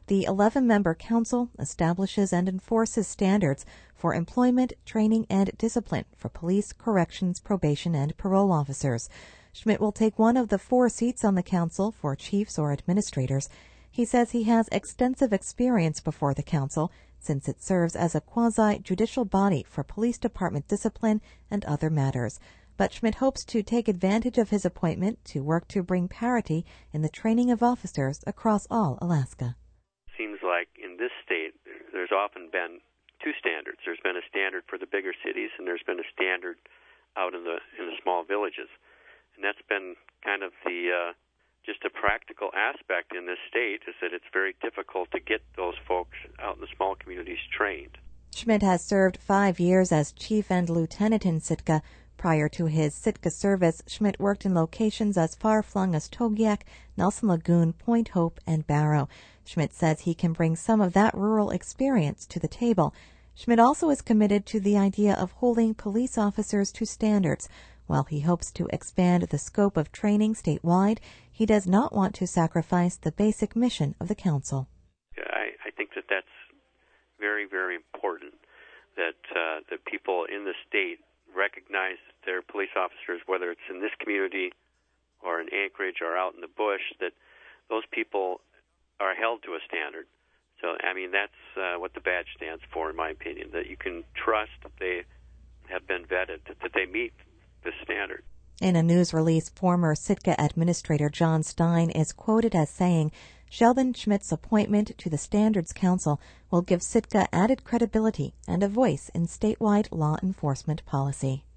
The 11-member council establishes and enforces standards for employment, training, and discipline for police, corrections, probation, and parole officers. Schmidt will take one of the 4 seats on the council for chiefs or administrators. He says he has extensive experience before the council, since it serves as a quasi-judicial body for police department discipline and other matters. But Schmidt hopes to take advantage of his appointment to work to bring parity in the training of officers across all Alaska. Seems like in this state there's often been 2 standards. There's been a standard for the bigger cities, and there's been a standard out in the small villages. And that's been kind of the just a practical aspect in this state, is that it's very difficult to get those folks out in the small communities trained. Schmidt has served 5 years as chief and lieutenant in Sitka. Prior to his Sitka service, Schmidt worked in locations as far-flung as Togiak, Nelson Lagoon, Point Hope, and Barrow. Schmidt says he can bring some of that rural experience to the table. Schmidt also is committed to the idea of holding police officers to standards. While he hopes to expand the scope of training statewide, he does not want to sacrifice the basic mission of the council. I think that that's very, very important, that the people in the state recognize their police officers, whether it's in this community or in Anchorage or out in the bush, that those people are held to a standard. So, I mean, that's what the badge stands for, in my opinion, that you can trust that they have been vetted, that they meet the standard. In a news release, former Sitka Administrator John Stein is quoted as saying, Sheldon Schmidt's appointment to the Standards Council will give Sitka added credibility and a voice in statewide law enforcement policy.